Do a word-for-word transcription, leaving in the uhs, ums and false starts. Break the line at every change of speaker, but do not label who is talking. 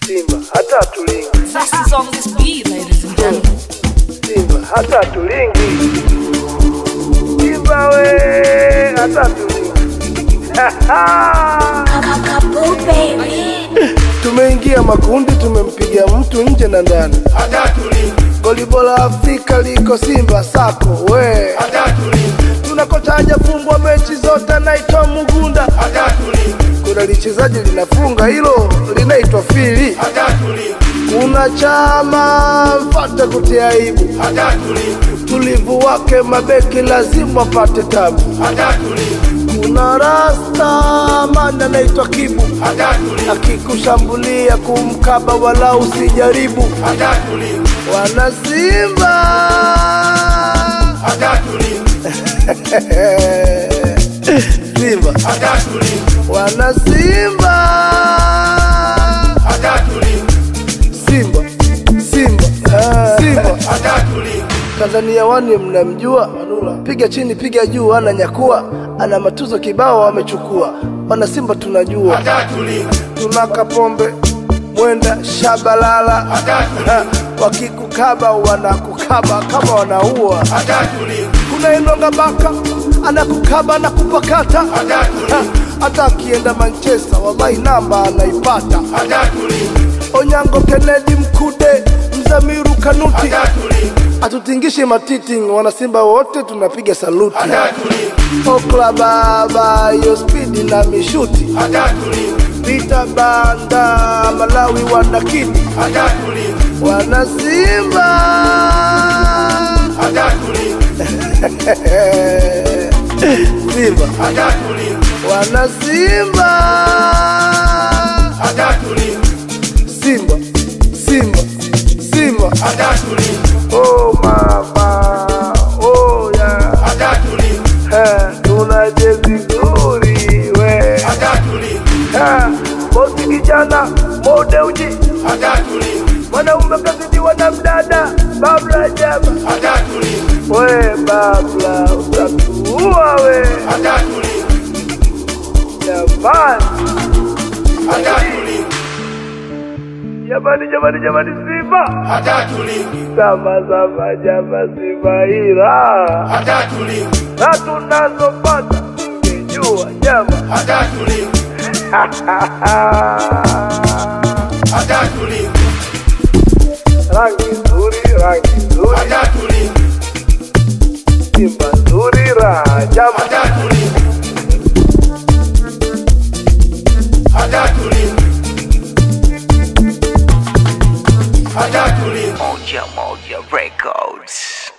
Simba hata tulingi.
Fastest on this beat, ladies and gentlemen.
Simba hata tulingi. Simba we hata tulingi.
Kakapo baby.
Tumeingia makundi, tumempiga mtu nje na ndani.
Hata tulingi.
Goli bora Afrika liko Simba sako we.
Hata tulingi.
Tunakocha hajafungwa mechi zote, naitwa Mugunda.
Hata tulingi.
Kuna lichezaji linafunga hilo linaitwa Fili.
Hata tulingi.
Kuna Chama mfate kutia aibu.
Hata tulingi.
Tulivu wake mabeki lazima wapate tabu.
Hata tulingi.
Kuna Rasta manda naitwa Kibu.
Hata tulingi.
Akikushambulia kumkaba wala usijaribu.
Hata tulingi.
Wana Simba
Hata tulingi.
Simba
Hata tulingi.
wana Simba
Hata tulingi.
Simba Simba ah. Simba
Hata tulingi.
Tanzania wani mnamjua, piga chini piga juu, ana nyakua, ana matuzo kibao amechukua. Wana Simba tunajua,
Hata tulingi.
tunaka pombe mwenda shabalala.
Hata tulingi.
Wakikukaba wanakukaba kama wanaua.
Hata tulingi.
Kuna Enonga Baka anakukaba na kupakata.
Hata tulingi.
Hata akienda Manchester wallahi namba anaipata.
Hata tulingi.
Onyango Kennedy Mkude Mzamiru Kanuti.
Hata tulingi.
Atutingishe matiti, wana Simba wote tunapiga saluti.
Hata tulingi.
Okla baba yo speed na mishuti.
Hata tulingi.
Vita Banda Malawi wanakiti.
Hata tulingi.
Wana Simba
Hata tulingi.
Simba
Hata tulingi.
wana Simba
Hata tulingi.
Simba Simba Simba
Hata tulingi.
oh mama oh yeah.
Hata tulingi.
Eh, tuna jezi nzuri we.
Hata tulingi.
Eh, bosi kijana mode uji.
Hata tulingi.
Wanaume kazidiwa na mdada babla jaba.
Hata tulingi.
We babla utatuua we.
Hata tulingi.
Jamani
Hata tulingi.
Jamani jamani jamani Simba.
Hata tulingi.
Sama sama jama Simba ila.
Hata tulingi.
Na tunazopata ungejua jama.
Hata tulingi. Hata tulingi.
Rangi nzuri, rangi nzuri.
Hata tulingi.
Simba nzuri raha jama.
Hata tulingi. Hata tulingi. Hata tulingi.
Moja Moja Records.